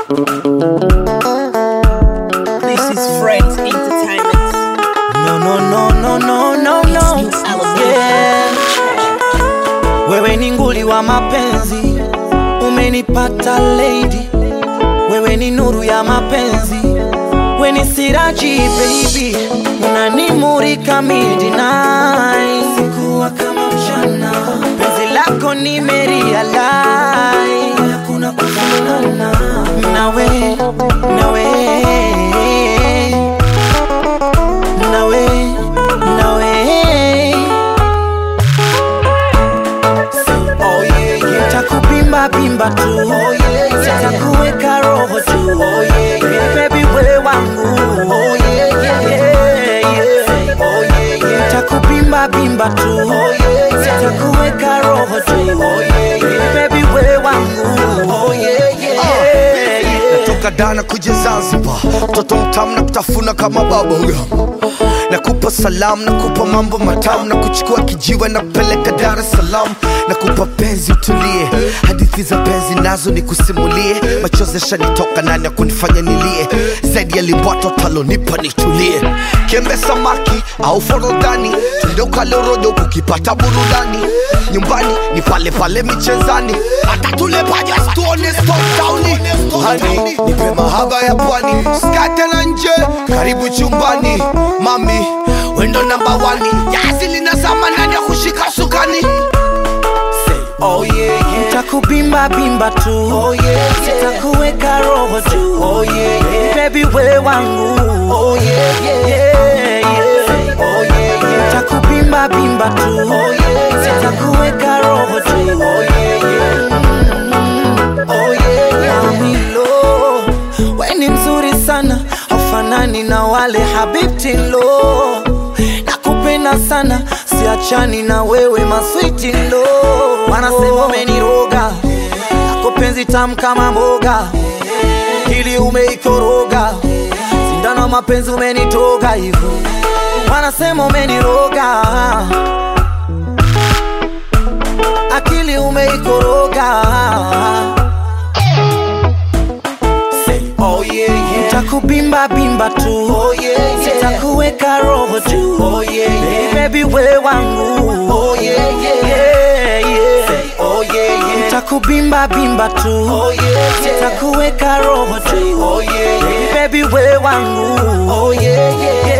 This is Friends Entertainment. No. Yeah. Wewe ni nguli wa mapenzi, umenipata lady. Wewe ni nuru ya mapenzi, wewe ni siraji baby. Unanimurika midnight, sikuwa kama mchana. Penzi lako nimerealize, hakuna kufanana nawe. Bimba tu, sitakuweka roho tu, baby wewe wangu, nitakupimba bimba tu, sitakuweka roho tu, baby wewe wangu. Natoka Dana kuja Zanzibar, mtoto mtamu na kutafuna kama bubblegum. Nakupa salamu, nakupa mambo matamu, na kuchukua kijiwe na kupeleka Dar es Salaam. Nakupa penzi utulie, hadithi za penzi nazo nikusimulie. Machozi yashanitoka nani ya kunifanya nilie, zaidi ya limbwato talonipa nitulie. Kiembe samaki au forodhani, tunde ukale rojo kukipata burudani. Nyumbani ni pale pale michezani, hata tule paja tuone stop towni. Honey, nipe mahaba ya pwani, skate na nje, karibu chumbani. Mami, wendo number 1, yazi linazama nani ya kushika sukani. Oh yeah, nitakubimba bimba tu, sitakuweka roho tu, baby wewe wangu. Nitakubimba bimba tu, sitakuweka roho tu, Amilo, wewe ni mzuri sana, haufanani na wale habibti lo. Nakupenda sana, siachani na wewe maswiti lo. Wanasema umeniroga, yako penzi tamu kama mboga, ili umeikoroga, sindano mapenzi umenitoga hivyo. Wanasema umeniroga, akili umeikoroga. Nitakubimba bimba tu, sitakuweka roho tu, baby wewe wangu. Nitakubimba bimba tu, sitakuweka roho tu, baby wewe wangu.